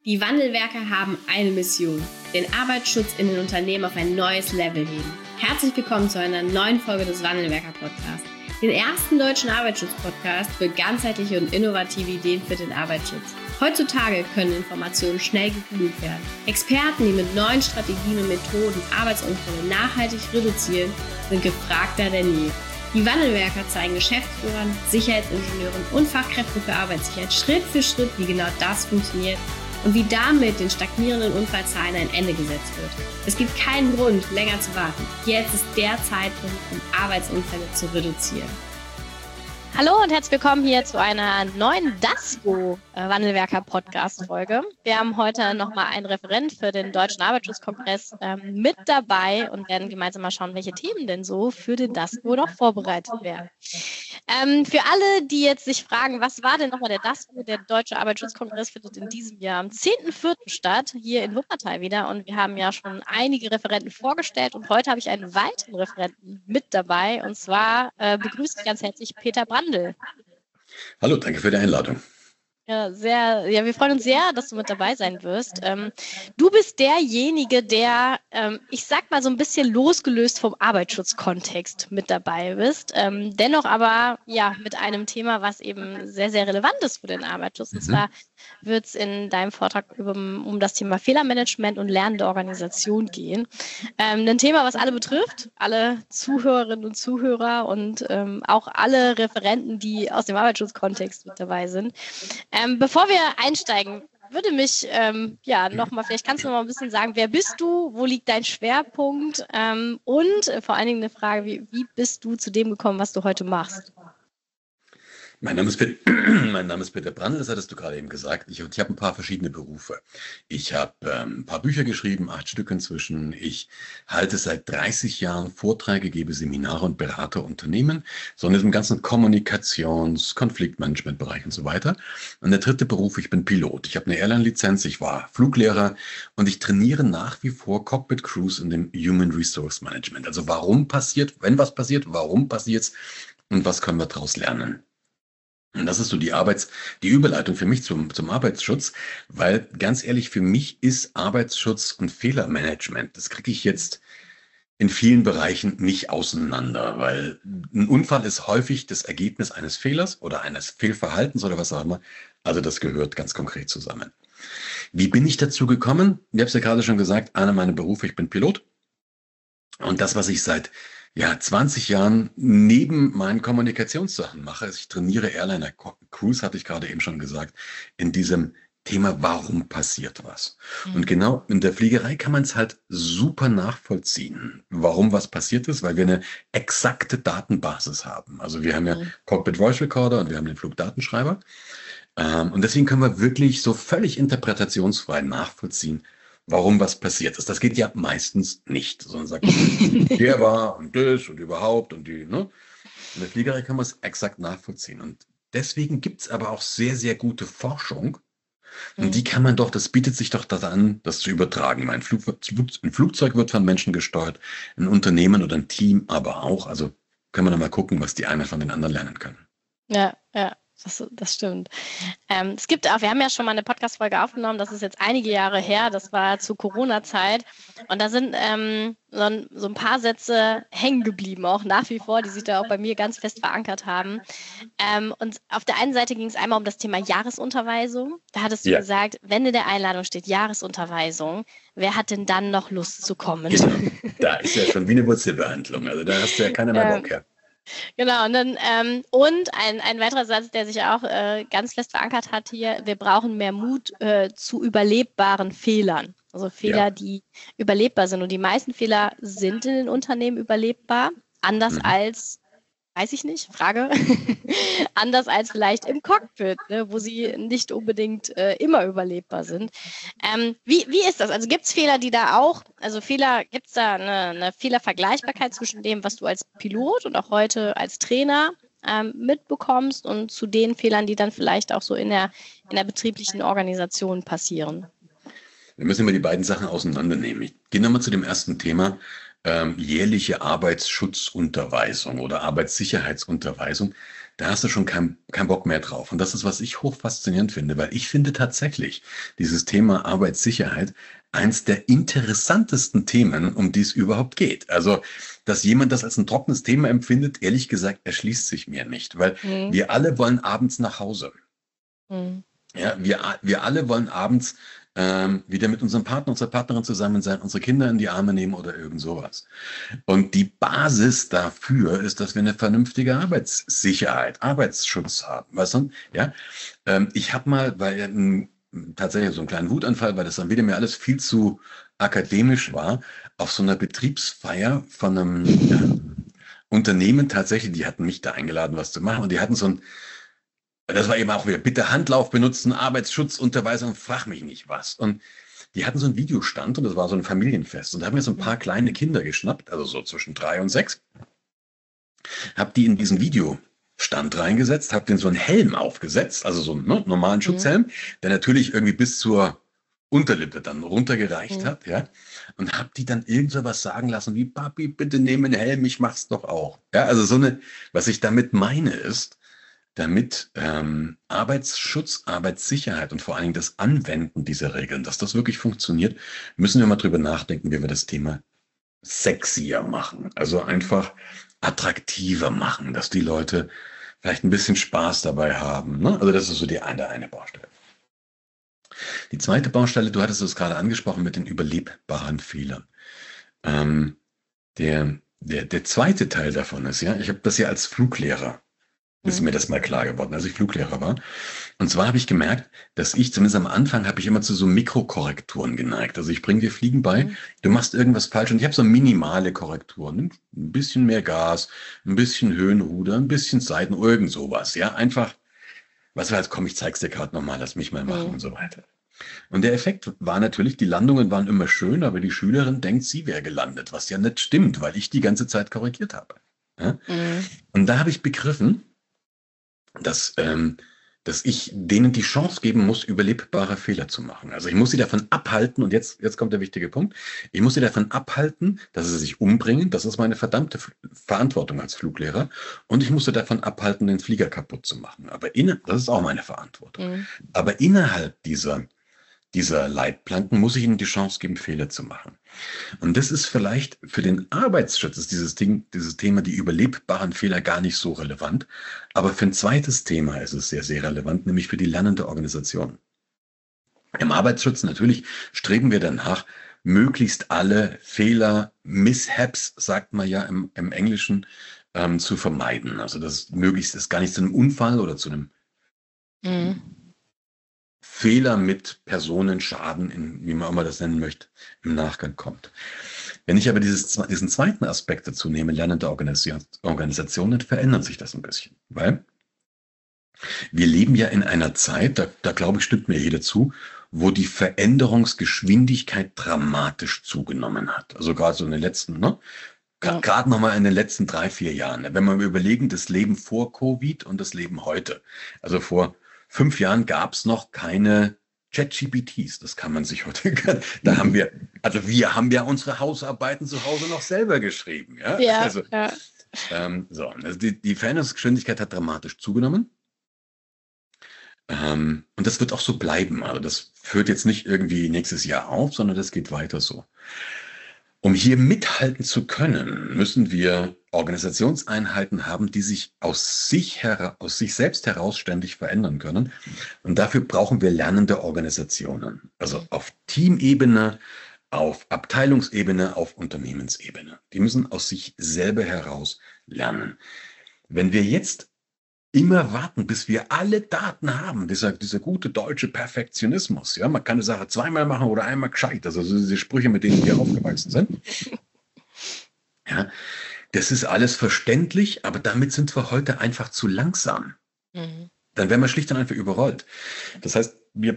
Die Wandelwerker haben eine Mission: den Arbeitsschutz in den Unternehmen auf ein neues Level heben. Herzlich willkommen zu einer neuen Folge des Wandelwerker-Podcasts, den ersten deutschen Arbeitsschutz-Podcast für ganzheitliche und innovative Ideen für den Arbeitsschutz. Heutzutage können Informationen schnell gegoogelt werden. Experten, die mit neuen Strategien und Methoden Arbeitsunfälle nachhaltig reduzieren, sind gefragter denn je. Die Wandelwerker zeigen Geschäftsführern, Sicherheitsingenieuren und Fachkräften für Arbeitssicherheit Schritt für Schritt, wie genau das funktioniert und wie damit den stagnierenden Unfallzahlen ein Ende gesetzt wird. Es gibt keinen Grund, länger zu warten. Jetzt ist der Zeitpunkt, um Arbeitsunfälle zu reduzieren. Hallo und herzlich willkommen hier zu einer neuen DASGO Wandelwerker-Podcast-Folge. Wir haben heute nochmal einen Referent für den Deutschen Arbeitsschutzkongress mit dabei und werden gemeinsam mal schauen, welche Themen denn so für den DASGO noch vorbereitet werden. Für alle, die jetzt sich fragen, was war denn nochmal der DASGO? Der Deutsche Arbeitsschutzkongress findet in diesem Jahr am 10.04. statt, hier in Wuppertal wieder. Und wir haben ja schon einige Referenten vorgestellt und heute habe ich einen weiteren Referenten mit dabei. Und zwar begrüße ich ganz herzlich Peter Brandl. Hallo, danke für die Einladung. Ja, wir freuen uns sehr, dass du mit dabei sein wirst. Du bist derjenige, der, ich sag mal so ein bisschen losgelöst vom Arbeitsschutzkontext mit dabei bist, dennoch aber ja mit einem Thema, was eben sehr, sehr relevant ist für den Arbeitsschutz. Und zwar wird es in deinem Vortrag um das Thema Fehlermanagement und lernende Organisation gehen. Ein Thema, was alle betrifft, alle Zuhörerinnen und Zuhörer und auch alle Referenten, die aus dem Arbeitsschutzkontext mit dabei sind. Bevor wir einsteigen, würde mich nochmal, vielleicht kannst du noch mal ein bisschen sagen, wer bist du, wo liegt dein Schwerpunkt und vor allen Dingen eine Frage, wie bist du zu dem gekommen, was du heute machst? Mein Name ist Peter Brandl, das hattest du gerade eben gesagt. Ich habe ein paar verschiedene Berufe. Ich habe ein paar Bücher geschrieben, 8 Stück inzwischen. Ich halte seit 30 Jahren Vorträge, gebe Seminare und berate Unternehmen, so in diesem ganzen Kommunikations-, Konfliktmanagement-Bereich und so weiter. Und der dritte Beruf, ich bin Pilot. Ich habe eine Airline-Lizenz, ich war Fluglehrer und ich trainiere nach wie vor Cockpit Crews in dem Human Resource Management. Also warum passiert, wenn was passiert, warum passiert's und was können wir daraus lernen? Und das ist so die Überleitung für mich zum Arbeitsschutz, weil ganz ehrlich, für mich ist Arbeitsschutz und Fehlermanagement, das kriege ich jetzt in vielen Bereichen nicht auseinander, weil ein Unfall ist häufig das Ergebnis eines Fehlers oder eines Fehlverhaltens oder was auch immer. Also das gehört ganz konkret zusammen. Wie bin ich dazu gekommen? Ich habe es ja gerade schon gesagt, einer meiner Berufe, ich bin Pilot. Und das, was ich seit 20 Jahren neben meinen Kommunikationssachen mache, ich trainiere Airliner Crews, hatte ich gerade eben schon gesagt, in diesem Thema, warum passiert was? Und genau in der Fliegerei kann man es halt super nachvollziehen, warum was passiert ist, weil wir eine exakte Datenbasis haben. Also wir haben ja Cockpit Voice Recorder und wir haben den Flugdatenschreiber. Und deswegen können wir wirklich so völlig interpretationsfrei nachvollziehen, warum was passiert ist. Das geht ja meistens nicht, sondern sagt, der war und das und überhaupt und die, ne? In der Fliegerei kann man es exakt nachvollziehen. Und deswegen gibt es aber auch sehr, sehr gute Forschung. Und die kann man doch, das bietet sich doch das an, das zu übertragen. Ein Flugzeug wird von Menschen gesteuert, ein Unternehmen oder ein Team aber auch. Also können wir dann mal gucken, was die einen von den anderen lernen können. Ja. Das stimmt. Es gibt auch, wir haben ja schon mal eine Podcast-Folge aufgenommen, das ist jetzt einige Jahre her, das war zur Corona-Zeit und da sind so ein paar Sätze hängen geblieben, auch nach wie vor, die sich da auch bei mir ganz fest verankert haben. Und auf der einen Seite ging es einmal um das Thema Jahresunterweisung. Da hattest du gesagt, wenn in der Einladung steht Jahresunterweisung, wer hat denn dann noch Lust zu kommen? Genau. Da ist ja schon wie eine Wurzelbehandlung, also da hast du ja keiner mehr Bock, ja. Genau, und dann ein weiterer Satz, der sich auch ganz fest verankert hat hier, wir brauchen mehr Mut zu überlebbaren Fehlern. Also Fehler, die überlebbar sind. Und die meisten Fehler sind in den Unternehmen überlebbar, anders als, weiß ich nicht, Frage, anders als vielleicht im Cockpit, ne, wo sie nicht unbedingt immer überlebbar sind. Wie ist das? Also gibt es Fehler, die da auch, gibt es da eine Fehlervergleichbarkeit zwischen dem, was du als Pilot und auch heute als Trainer mitbekommst und zu den Fehlern, die dann vielleicht auch so in der betrieblichen Organisation passieren? Wir müssen immer die beiden Sachen auseinandernehmen. Ich gehe nochmal zu dem ersten Thema. jährliche Arbeitsschutzunterweisung oder Arbeitssicherheitsunterweisung, da hast du schon kein Bock mehr drauf. Und das ist, was ich hochfaszinierend finde, weil ich finde tatsächlich dieses Thema Arbeitssicherheit eins der interessantesten Themen, um die es überhaupt geht. Also, dass jemand das als ein trockenes Thema empfindet, ehrlich gesagt, erschließt sich mir nicht, weil Mhm. wir alle wollen abends nach Hause. Mhm. Ja, wir alle wollen abends wieder mit unserem Partner, unserer Partnerin zusammen sein, unsere Kinder in die Arme nehmen oder irgend sowas. Und die Basis dafür ist, dass wir eine vernünftige Arbeitssicherheit, Arbeitsschutz haben. Weißt du? Ja? Ich habe mal tatsächlich so einen kleinen Wutanfall, weil das dann wieder mir alles viel zu akademisch war, auf so einer Betriebsfeier von einem Unternehmen tatsächlich, die hatten mich da eingeladen, was zu machen und die hatten das war eben auch wieder, bitte Handlauf benutzen, Arbeitsschutzunterweisung, frag mich nicht was. Und die hatten so einen Videostand und das war so ein Familienfest. Und da haben wir so ein paar kleine Kinder geschnappt, also so zwischen 3 und 6, hab die in diesen Videostand reingesetzt, hab denen so einen Helm aufgesetzt, also so einen normalen Schutzhelm, der natürlich irgendwie bis zur Unterlippe dann runtergereicht hat, ja, und hab die dann irgend so was sagen lassen wie, Papi, bitte nehmen einen Helm, ich mach's doch auch. Ja, also was ich damit meine ist, damit Arbeitsschutz, Arbeitssicherheit und vor allen Dingen das Anwenden dieser Regeln, dass das wirklich funktioniert, müssen wir mal drüber nachdenken, wie wir das Thema sexier machen. Also einfach attraktiver machen, dass die Leute vielleicht ein bisschen Spaß dabei haben. Ne? Also das ist so die eine Baustelle. Die zweite Baustelle, du hattest es gerade angesprochen mit den überlebbaren Fehlern. Der zweite Teil davon ist, ja, ich habe das ja als Fluglehrer ist mir das mal klar geworden, als ich Fluglehrer war. Und zwar habe ich gemerkt, dass zumindest am Anfang, habe ich immer zu so Mikrokorrekturen geneigt. Also ich bringe dir Fliegen bei, du machst irgendwas falsch und ich habe so minimale Korrekturen. Ein bisschen mehr Gas, ein bisschen Höhenruder, ein bisschen Seiten, irgend sowas. Ja, einfach, was wir halt, komm, ich zeig's dir gerade nochmal, lass mich mal machen und so weiter. Und der Effekt war natürlich, die Landungen waren immer schön, aber die Schülerin denkt, sie wäre gelandet, was ja nicht stimmt, weil ich die ganze Zeit korrigiert habe. Ja? Und da habe ich begriffen, dass ich denen die Chance geben muss, überlebbare Fehler zu machen. Also ich muss sie davon abhalten, und jetzt kommt der wichtige Punkt, ich muss sie davon abhalten, dass sie sich umbringen, das ist meine verdammte Verantwortung als Fluglehrer, und ich muss sie davon abhalten, den Flieger kaputt zu machen. Das ist auch meine Verantwortung. Aber innerhalb dieser Leitplanken muss ich ihnen die Chance geben, Fehler zu machen. Und das ist vielleicht für den Arbeitsschutz, ist dieses Thema, die überlebbaren Fehler, gar nicht so relevant. Aber für ein zweites Thema ist es sehr, sehr relevant, nämlich für die lernende Organisation. Im Arbeitsschutz natürlich streben wir danach, möglichst alle Fehler, Mishaps, sagt man ja im Englischen, zu vermeiden. Also dass möglichst es gar nicht zu einem Unfall oder zu einem Fehler mit Personenschaden, wie man immer das nennen möchte, im Nachgang kommt. Wenn ich aber diesen zweiten Aspekt dazu nehme, lernende Organisationen, verändert sich das ein bisschen. Weil wir leben ja in einer Zeit, da glaube ich, stimmt mir jeder zu, wo die Veränderungsgeschwindigkeit dramatisch zugenommen hat. Also gerade so in den letzten, gerade nochmal in den letzten 3-4 Jahren. Wenn wir überlegen, das Leben vor Covid und das Leben heute. Also vor 5 Jahren gab es noch keine ChatGPTs. Das kann man sich heute, wir haben ja unsere Hausarbeiten zu Hause noch selber geschrieben. Ja, also die Veränderungsgeschwindigkeit hat dramatisch zugenommen. Und das wird auch so bleiben. Also das hört jetzt nicht irgendwie nächstes Jahr auf, sondern das geht weiter so. Um hier mithalten zu können, müssen wir Organisationseinheiten haben, die sich aus sich selbst heraus ständig verändern können. Und dafür brauchen wir lernende Organisationen. Also auf Teamebene, auf Abteilungsebene, auf Unternehmensebene. Die müssen aus sich selber heraus lernen. Wenn wir jetzt immer warten, bis wir alle Daten haben, dieser gute deutsche Perfektionismus, ja, man kann eine Sache zweimal machen oder einmal gescheit, also diese Sprüche, mit denen wir aufgewachsen sind, ja, das ist alles verständlich, aber damit sind wir heute einfach zu langsam. Dann werden wir schlicht und einfach überrollt. Das heißt, wir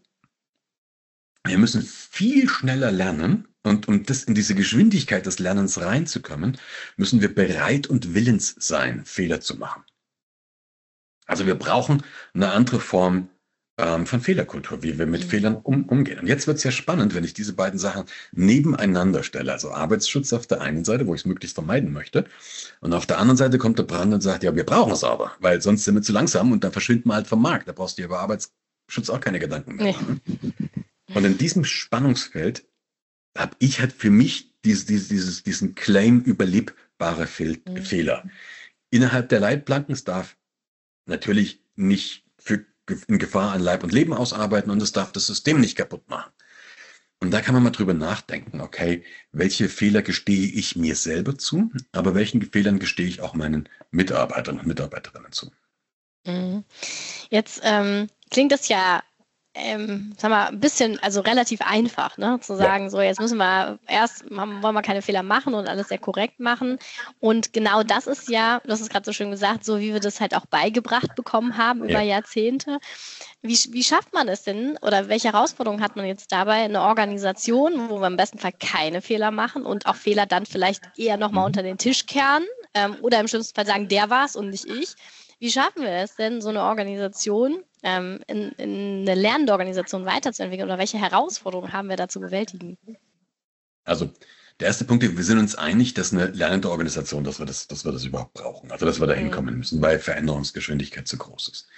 müssen viel schneller lernen, und um in diese Geschwindigkeit des Lernens reinzukommen, müssen wir bereit und willens sein, Fehler zu machen. Also wir brauchen eine andere Form von Fehlerkultur, wie wir mit Fehlern umgehen. Und jetzt wird es ja spannend, wenn ich diese beiden Sachen nebeneinander stelle. Also Arbeitsschutz auf der einen Seite, wo ich es möglichst vermeiden möchte. Und auf der anderen Seite kommt der Brand und sagt, ja, wir brauchen es aber, weil sonst sind wir zu langsam und dann verschwinden wir halt vom Markt. Da brauchst du dir über Arbeitsschutz auch keine Gedanken mehr machen. Und in diesem Spannungsfeld habe ich halt für mich diesen Claim überlebbare Fehler. Innerhalb der Leitplanken, es darf natürlich nicht in Gefahr an Leib und Leben ausarbeiten und es darf das System nicht kaputt machen. Und da kann man mal drüber nachdenken, okay, welche Fehler gestehe ich mir selber zu, aber welchen Fehlern gestehe ich auch meinen Mitarbeitern und Mitarbeiterinnen zu? Jetzt klingt das ja sag mal, ein bisschen, also relativ einfach, ne? Zu sagen, so jetzt wollen wir keine Fehler machen und alles sehr korrekt machen. Und genau das ist ja, du hast es gerade so schön gesagt, so wie wir das halt auch beigebracht bekommen haben über Jahrzehnte. Wie schafft man es denn oder welche Herausforderungen hat man jetzt dabei, eine Organisation, wo wir im besten Fall keine Fehler machen und auch Fehler dann vielleicht eher nochmal unter den Tisch kehren oder im schlimmsten Fall sagen, der war's und nicht ich. Wie schaffen wir es denn, so eine Organisation in eine lernende Organisation weiterzuentwickeln oder welche Herausforderungen haben wir da zu bewältigen? Also der erste Punkt, wir sind uns einig, dass eine lernende Organisation, dass wir das überhaupt brauchen, also dass wir da hinkommen müssen, weil Veränderungsgeschwindigkeit zu groß ist.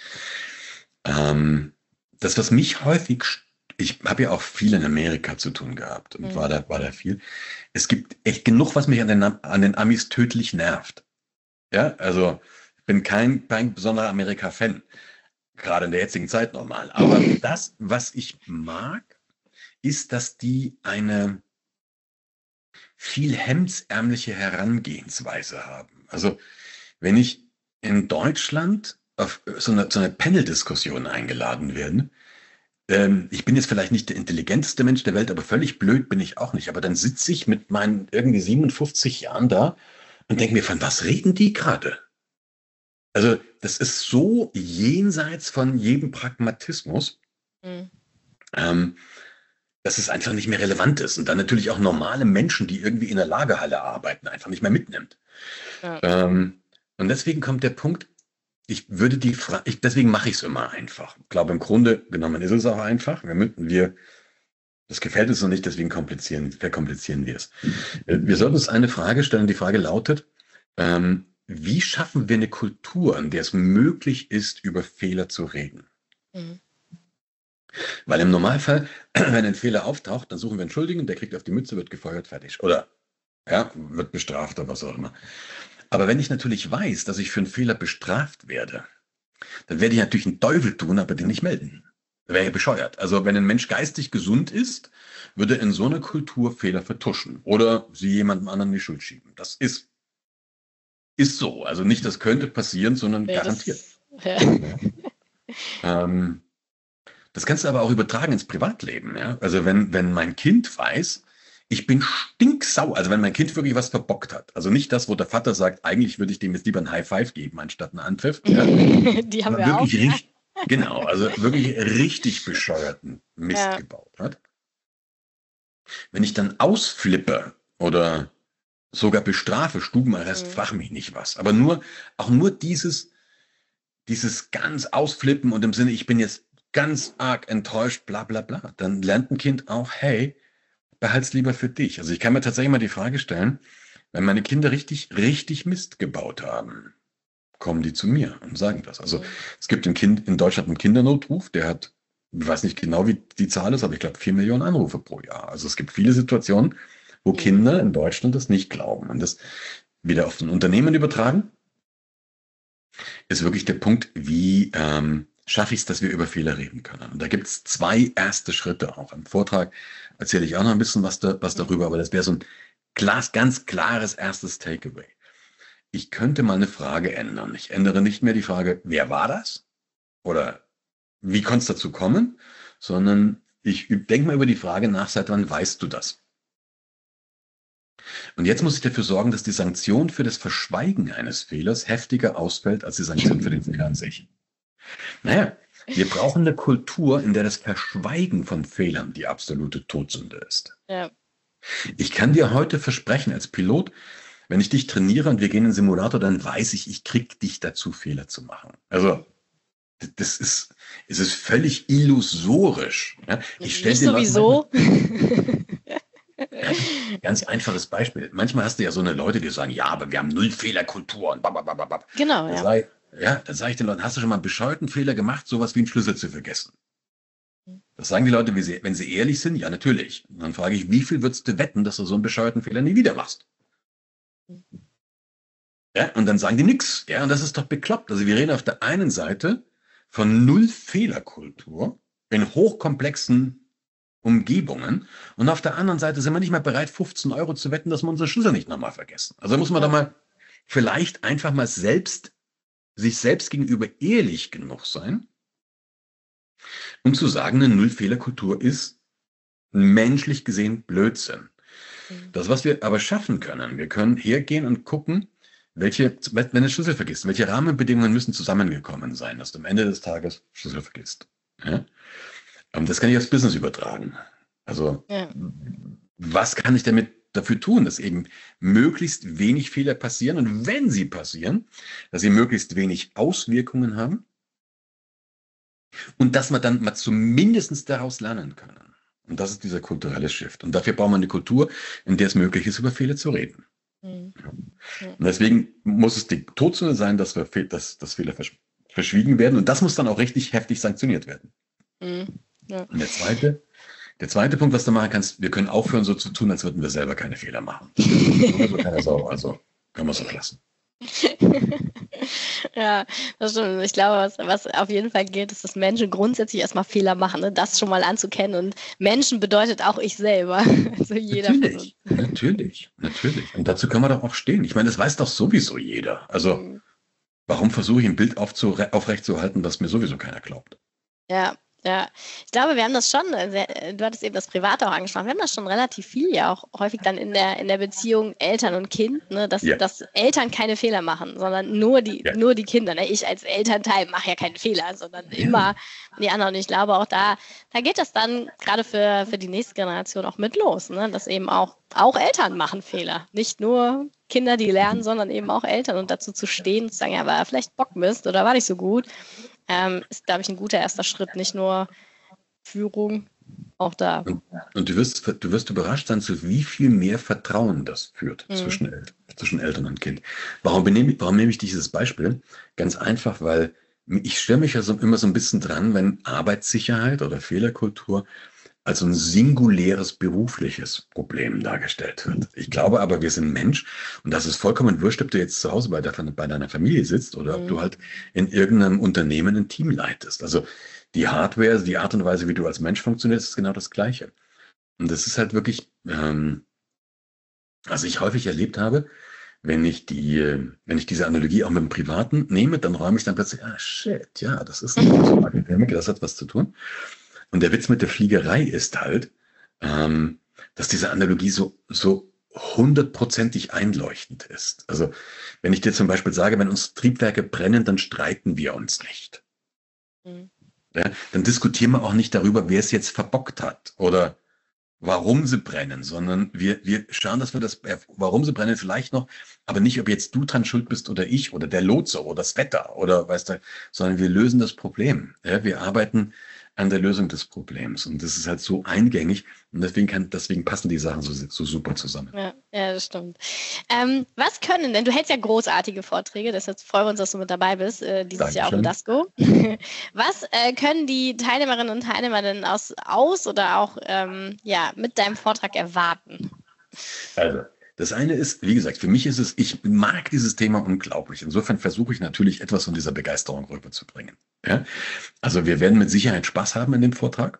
Das, was mich häufig, ich habe ja auch viel in Amerika zu tun gehabt und war da viel. Es gibt echt genug, was mich an den Amis tödlich nervt. Ja, also ich bin kein besonderer Amerika-Fan. Gerade in der jetzigen Zeit normal. Aber das, was ich mag, ist, dass die eine viel hemdsärmliche Herangehensweise haben. Also wenn ich in Deutschland auf so eine Panel-Diskussion eingeladen werde, ich bin jetzt vielleicht nicht der intelligenteste Mensch der Welt, aber völlig blöd bin ich auch nicht. Aber dann sitze ich mit meinen irgendwie 57 Jahren da und denke mir, von was reden die gerade? Also das ist so jenseits von jedem Pragmatismus, dass es einfach nicht mehr relevant ist. Und dann natürlich auch normale Menschen, die irgendwie in der Lagerhalle arbeiten, einfach nicht mehr mitnimmt. Ja. Und deswegen kommt der Punkt, deswegen mache ich es immer einfach. Ich glaube, im Grunde genommen ist es auch einfach. Das gefällt uns noch nicht, deswegen verkomplizieren wir es. Wir sollten uns eine Frage stellen. Die Frage lautet, wie schaffen wir eine Kultur, in der es möglich ist, über Fehler zu reden? Weil im Normalfall, wenn ein Fehler auftaucht, dann suchen wir einen Schuldigen, der kriegt auf die Mütze, wird gefeuert, fertig. Oder wird bestraft oder was auch immer. Aber wenn ich natürlich weiß, dass ich für einen Fehler bestraft werde, dann werde ich natürlich einen Teufel tun, aber den nicht melden. Wäre ja bescheuert. Also wenn ein Mensch geistig gesund ist, würde in so einer Kultur Fehler vertuschen oder sie jemandem anderen die Schuld schieben. Das ist so. Also nicht, das könnte passieren, sondern garantiert. Das kannst du aber auch übertragen ins Privatleben. Ja? Also wenn mein Kind weiß, ich bin stinksauer, also wenn mein Kind wirklich was verbockt hat, also nicht das, wo der Vater sagt, eigentlich würde ich dem jetzt lieber ein High Five geben, anstatt einen Anpfiff. Ja? Die haben wir auch. Genau, also wirklich richtig bescheuerten Mist gebaut hat. Wenn ich dann ausflippe oder sogar bestrafe, Stubenarrest, frag mich nicht was. Aber auch nur dieses ganz Ausflippen und im Sinne, ich bin jetzt ganz arg enttäuscht, bla bla bla. Dann lernt ein Kind auch, hey, behalt's lieber für dich. Also ich kann mir tatsächlich mal die Frage stellen, wenn meine Kinder richtig, richtig Mist gebaut haben, kommen die zu mir und sagen das. Also es gibt in Deutschland einen Kindernotruf, der hat, ich weiß nicht genau, wie die Zahl ist, aber ich glaube 4 Millionen Anrufe pro Jahr. Also es gibt viele Situationen, wo Kinder in Deutschland das nicht glauben. Und das wieder auf ein Unternehmen übertragen, ist wirklich der Punkt, wie schaffe ich es, dass wir über Fehler reden können. Und da gibt es 2 erste Schritte auch. Im Vortrag erzähle ich auch noch ein bisschen was darüber, aber das wäre so ein ganz klares erstes Takeaway. Ich könnte mal eine Frage ändern. Ich ändere nicht mehr die Frage, wer war das? Oder wie konnte es dazu kommen? Sondern ich denke mal über die Frage nach, seit wann weißt du das? Und jetzt muss ich dafür sorgen, dass die Sanktion für das Verschweigen eines Fehlers heftiger ausfällt als die Sanktion für den Fehler an sich. Naja, wir brauchen eine Kultur, in der das Verschweigen von Fehlern die absolute Todsünde ist. Ja. Ich kann dir heute versprechen, als Pilot, wenn ich dich trainiere und wir gehen in den Simulator, dann weiß ich krieg dich dazu, Fehler zu machen. Also, es ist völlig illusorisch. Ja? Ich stelle Nicht dir sowieso. Ja, ganz einfaches Beispiel. Manchmal hast du ja so eine Leute, die sagen, ja, aber wir haben null Fehlerkultur und babababab. Genau, ja. Dann sage ich den Leuten, hast du schon mal einen bescheuerten Fehler gemacht, sowas wie einen Schlüssel zu vergessen? Das sagen die Leute, wenn sie ehrlich sind, ja, natürlich. Und dann frage ich, wie viel würdest du wetten, dass du so einen bescheuerten Fehler nie wieder machst? Ja, und dann sagen die nix. Ja, und das ist doch bekloppt. Also wir reden auf der einen Seite von null Fehlerkultur in hochkomplexen Umgebungen. Und auf der anderen Seite sind wir nicht mal bereit, 15 Euro zu wetten, dass wir unsere Schlüssel nicht nochmal vergessen. Also muss man da mal vielleicht einfach mal sich selbst gegenüber ehrlich genug sein, um zu sagen, eine Null-Fehler-Kultur ist menschlich gesehen Blödsinn. Das, was wir aber schaffen können, wir können hergehen und gucken, wenn du Schlüssel vergisst, welche Rahmenbedingungen müssen zusammengekommen sein, dass du am Ende des Tages Schlüssel vergisst. Ja? Das kann ich aufs Business übertragen. Also, was kann ich dafür tun, dass eben möglichst wenig Fehler passieren und wenn sie passieren, dass sie möglichst wenig Auswirkungen haben und dass wir dann mal zumindest daraus lernen können. Und das ist dieser kulturelle Shift. Und dafür brauchen wir eine Kultur, in der es möglich ist, über Fehler zu reden. Und deswegen muss es die Todsünde sein, dass Fehler verschwiegen werden und das muss dann auch richtig heftig sanktioniert werden. Ja. Und der zweite Punkt, was du machen kannst, wir können aufhören, so zu tun, als würden wir selber keine Fehler machen. Also können wir es auch lassen. Ja, das stimmt. Ich glaube, was auf jeden Fall gilt, ist, dass Menschen grundsätzlich erstmal Fehler machen, ne? Das schon mal anzukennen. Und Menschen bedeutet auch ich selber. Also jeder Natürlich. Und dazu können wir doch auch stehen. Ich meine, das weiß doch sowieso jeder. Also warum versuche ich ein Bild aufrechtzuerhalten, das mir sowieso keiner glaubt? Ja, ich glaube, wir haben das schon, du hattest eben das Private auch angesprochen, wir haben das schon relativ viel ja auch häufig dann in der Beziehung Eltern und Kind, ne, dass Eltern keine Fehler machen, sondern nur die Kinder. Ne? Ich als Elternteil mache ja keine Fehler, sondern immer die anderen. Und ich glaube auch da geht das dann gerade für die nächste Generation auch mit los, ne? Dass eben auch Eltern machen Fehler. Nicht nur Kinder, die lernen, sondern eben auch Eltern und dazu zu stehen und zu sagen, ja, war vielleicht Bockmist oder war nicht so gut. Ist, glaube ich, ein guter erster Schritt, nicht nur Führung, auch da. Und du wirst überrascht sein, zu wie viel mehr Vertrauen das führt zwischen Eltern und Kind. Warum nehme ich dieses Beispiel? Ganz einfach, weil ich stelle mich ja immer so ein bisschen dran, wenn Arbeitssicherheit oder Fehlerkultur als ein singuläres berufliches Problem dargestellt wird. Ich glaube aber, wir sind Mensch und das ist vollkommen wurscht, ob du jetzt zu Hause bei deiner Familie sitzt oder ob du halt in irgendeinem Unternehmen ein Team leitest. Also die Hardware, die Art und Weise, wie du als Mensch funktionierst, ist genau das Gleiche. Und das ist halt wirklich, was ich häufig erlebt habe, wenn ich diese Analogie auch mit dem Privaten nehme, dann räume ich dann plötzlich, das ist eine Akademiker, das hat was zu tun. Und der Witz mit der Fliegerei ist halt, dass diese Analogie so 100%ig einleuchtend ist. Also wenn ich dir zum Beispiel sage, wenn uns Triebwerke brennen, dann streiten wir uns nicht. Ja, dann diskutieren wir auch nicht darüber, wer es jetzt verbockt hat oder warum sie brennen, sondern wir schauen, dass wir warum sie brennen vielleicht noch, aber nicht, ob jetzt du dran schuld bist oder ich oder der Lotse oder das Wetter oder weißt du, sondern wir lösen das Problem. Ja, wir arbeiten an der Lösung des Problems. Und das ist halt so eingängig und deswegen passen die Sachen so super zusammen. Ja, das stimmt. Was können denn, du hältst ja großartige Vorträge, deshalb freuen wir uns, dass du mit dabei bist, dieses Jahr auch in DASGO. Was können die Teilnehmerinnen und Teilnehmer denn aus oder auch mit deinem Vortrag erwarten? Also, das eine ist, wie gesagt, für mich ist es, ich mag dieses Thema unglaublich. Insofern versuche ich natürlich etwas von dieser Begeisterung rüberzubringen. Ja? Also wir werden mit Sicherheit Spaß haben in dem Vortrag.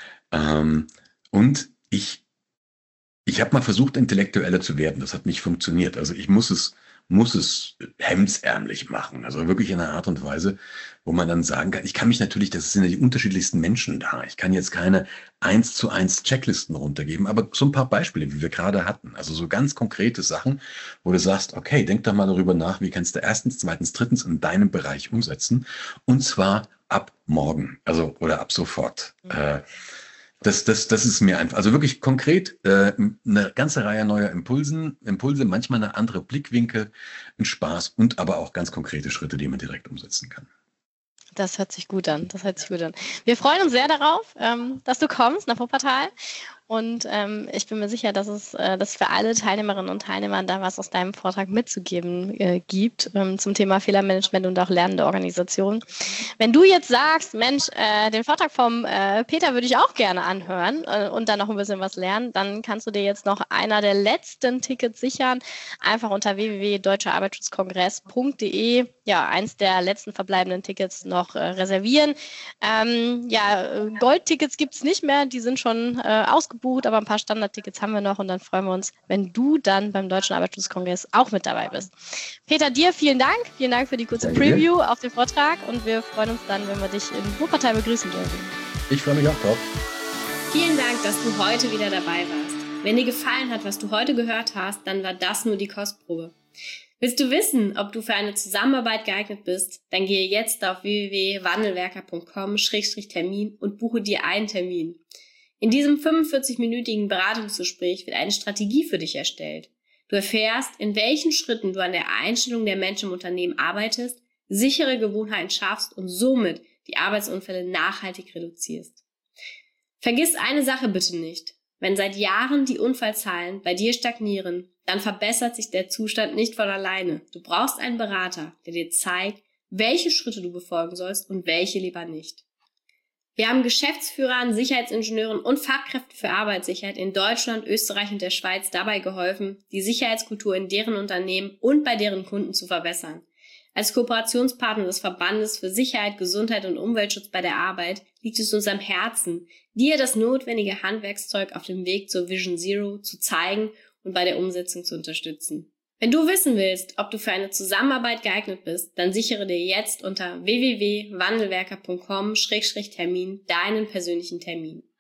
Und ich habe mal versucht, intellektueller zu werden. Das hat nicht funktioniert. Also ich muss es hemdsärmlich machen. Also wirklich in einer Art und Weise, wo man dann sagen kann, ich kann mich natürlich, das sind ja die unterschiedlichsten Menschen da. Ich kann jetzt keine 1:1 Checklisten runtergeben, aber so ein paar Beispiele, wie wir gerade hatten. Also so ganz konkrete Sachen, wo du sagst, okay, denk doch mal darüber nach, wie kannst du erstens, zweitens, drittens in deinem Bereich umsetzen. Und zwar ab morgen, also oder ab sofort. Das ist mir einfach, also wirklich konkret eine ganze Reihe neuer Impulse, manchmal eine andere Blickwinkel, ein Spaß und aber auch ganz konkrete Schritte, die man direkt umsetzen kann. Das hört sich gut an. Wir freuen uns sehr darauf, dass du kommst nach Wuppertal. Und ich bin mir sicher, dass für alle Teilnehmerinnen und Teilnehmer da was aus deinem Vortrag mitzugeben gibt zum Thema Fehlermanagement und auch lernende Organisation. Wenn du jetzt sagst, Mensch, den Vortrag vom Peter würde ich auch gerne anhören und dann noch ein bisschen was lernen, dann kannst du dir jetzt noch einer der letzten Tickets sichern. Einfach unter www.deutscherarbeitsschutzkongress.de eins der letzten verbleibenden Tickets noch reservieren. Goldtickets gibt es nicht mehr, die sind schon ausgebucht, aber ein paar Standardtickets haben wir noch und dann freuen wir uns, wenn du dann beim Deutschen Arbeitsschutzkongress auch mit dabei bist. Peter, dir vielen Dank für die kurze Preview auf den Vortrag und wir freuen uns dann, wenn wir dich in Wuppertal begrüßen dürfen. Ich freue mich auch drauf. Vielen Dank, dass du heute wieder dabei warst. Wenn dir gefallen hat, was du heute gehört hast, dann war das nur die Kostprobe. Willst du wissen, ob du für eine Zusammenarbeit geeignet bist? Dann gehe jetzt auf www.wandelwerker.com/Termin und buche dir einen Termin. In diesem 45-minütigen Beratungsgespräch wird eine Strategie für dich erstellt. Du erfährst, in welchen Schritten du an der Einstellung der Menschen im Unternehmen arbeitest, sichere Gewohnheiten schaffst und somit die Arbeitsunfälle nachhaltig reduzierst. Vergiss eine Sache bitte nicht. Wenn seit Jahren die Unfallzahlen bei dir stagnieren, dann verbessert sich der Zustand nicht von alleine. Du brauchst einen Berater, der dir zeigt, welche Schritte du befolgen sollst und welche lieber nicht. Wir haben Geschäftsführern, Sicherheitsingenieuren und Fachkräften für Arbeitssicherheit in Deutschland, Österreich und der Schweiz dabei geholfen, die Sicherheitskultur in deren Unternehmen und bei deren Kunden zu verbessern. Als Kooperationspartner des Verbandes für Sicherheit, Gesundheit und Umweltschutz bei der Arbeit liegt es uns am Herzen, dir das notwendige Handwerkszeug auf dem Weg zur Vision Zero zu zeigen und bei der Umsetzung zu unterstützen. Wenn du wissen willst, ob du für eine Zusammenarbeit geeignet bist, dann sichere dir jetzt unter www.wandelwerker.com/Termin deinen persönlichen Termin.